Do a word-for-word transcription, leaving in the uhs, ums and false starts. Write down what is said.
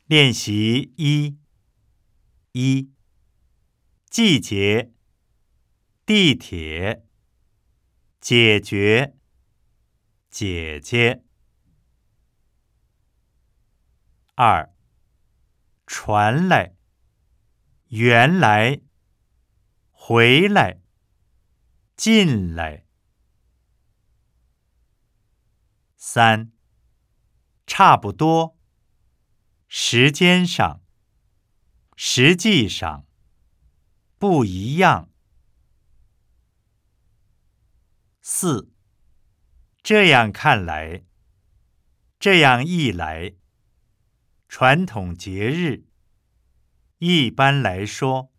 练习一：一、季节、地铁、解决、姐姐。二、传来、原来、回来、进来。三、差不多，时间上，实际上，不一样。四、这样看来，这样一来，传统节日，一般来说。